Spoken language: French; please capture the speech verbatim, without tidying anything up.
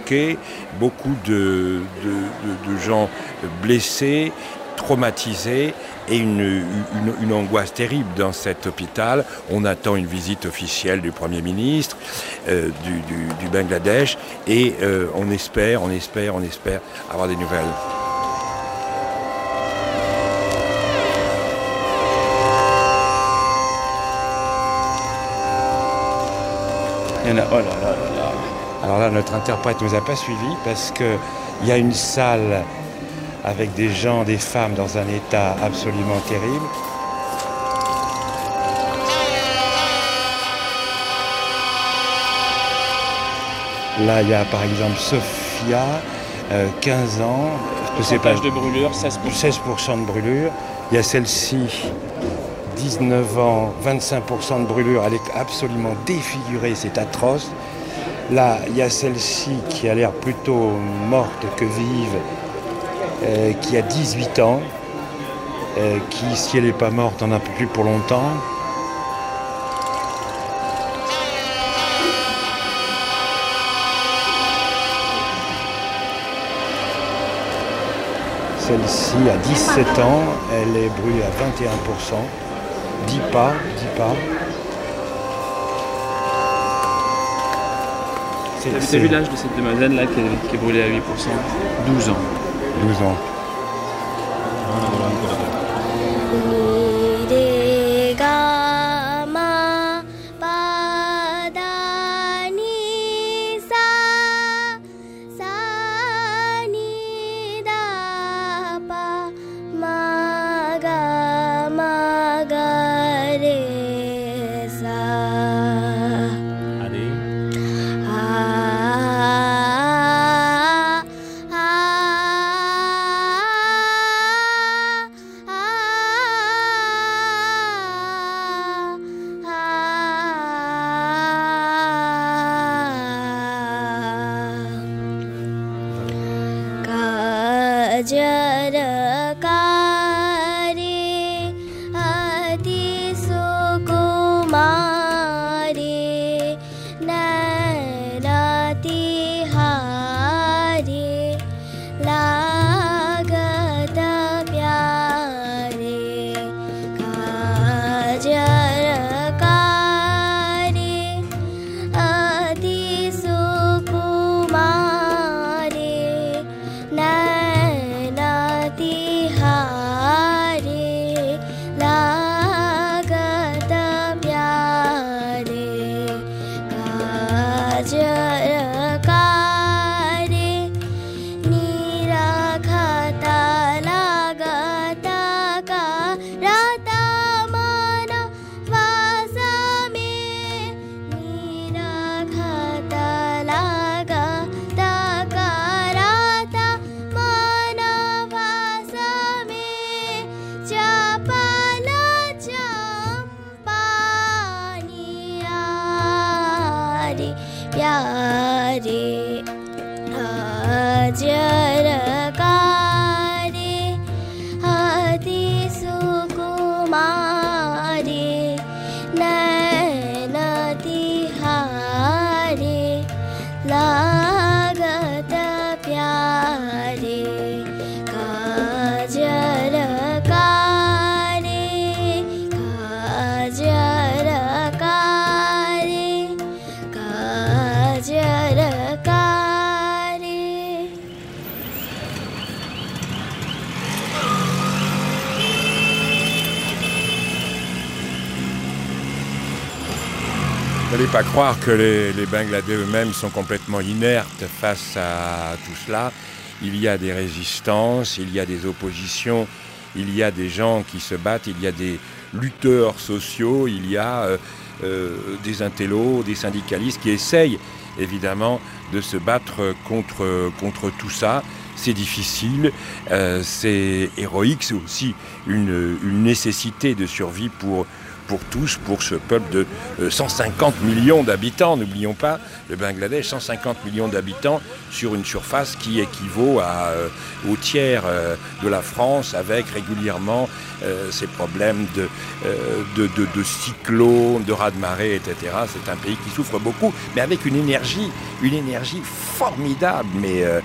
choqués, beaucoup de, de, de, de gens blessés, traumatisés et une, une, une angoisse terrible dans cet hôpital. On attend une visite officielle du Premier ministre euh, du, du, du Bangladesh et euh, on espère, on espère, on espère avoir des nouvelles. Il y en a, oh là là là là. Alors là, notre interprète ne nous a pas suivis parce qu'il y a une salle avec des gens, des femmes dans un état absolument terrible. Là, il y a par exemple Sophia, euh, quinze ans. Pourcentage de brûlure, seize pour cent. seize pour cent de brûlure. Il y a celle-ci, dix-neuf ans, vingt-cinq pour cent de brûlure. Elle est absolument défigurée, c'est atroce. Là, il y a celle-ci qui a l'air plutôt morte que vive, euh, qui a dix-huit ans, euh, qui, si elle n'est pas morte, en a plus pour longtemps. Celle-ci a dix-sept ans, elle est brûlée à vingt et un pour cent, dix pas, dix pas. Vous avez vu l'âge de cette demoiselle là qui est, qui est brûlée à huit pour cent? douze ans. douze ans. Il ne fallait pas croire que les, les Bangladais eux-mêmes sont complètement inertes face à tout cela. Il y a des résistances, il y a des oppositions, il y a des gens qui se battent, il y a des lutteurs sociaux, il y a euh, euh, des intellos, des syndicalistes qui essayent évidemment de se battre contre, contre tout ça. C'est difficile, euh, c'est héroïque, c'est aussi une, une nécessité de survie pour, pour tous, pour ce peuple de euh, cent cinquante millions d'habitants. N'oublions pas, le Bangladesh, cent cinquante millions d'habitants sur une surface qui équivaut à, euh, au tiers euh, de la France, avec régulièrement euh, ces problèmes de, euh, de, de, de cyclones, de raz-de-marée, et cetera. C'est un pays qui souffre beaucoup, mais avec une énergie, une énergie formidable. Mais euh,